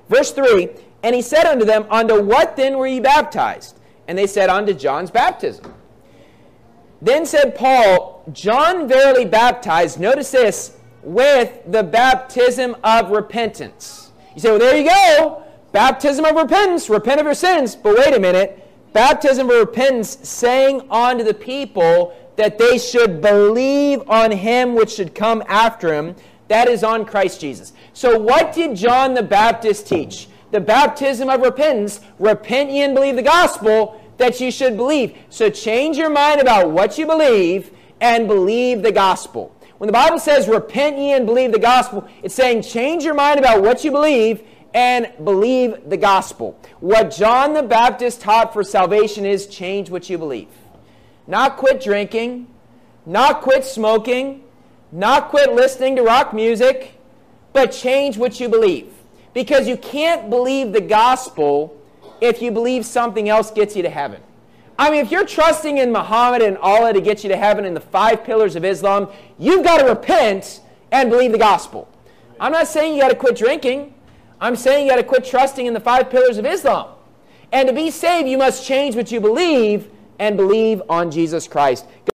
Verse 3, and he said unto them, unto what then were ye baptized? And they said, unto John's baptism. Then said Paul, John verily baptized, notice this, with the baptism of repentance. You say, well, there you go. Baptism of repentance, repent of your sins. But wait a minute. Baptism of repentance, saying unto the people that they should believe on him which should come after him, that is on Christ Jesus. So what did John the Baptist teach? The baptism of repentance, repent ye and believe the gospel, that you should believe. So change your mind about what you believe and believe the gospel. When the Bible says repent ye and believe the gospel, it's saying change your mind about what you believe and believe the gospel. What John the Baptist taught for salvation is change what you believe. Not quit drinking, not quit smoking, not quit listening to rock music, but change what you believe. Because you can't believe the gospel if you believe something else gets you to heaven. I mean, if you're trusting in Muhammad and Allah to get you to heaven and the 5 pillars of Islam, you've got to repent and believe the gospel. I'm not saying you got to quit drinking. I'm saying you got to quit trusting in the 5 pillars of Islam. And to be saved, you must change what you believe and believe on Jesus Christ.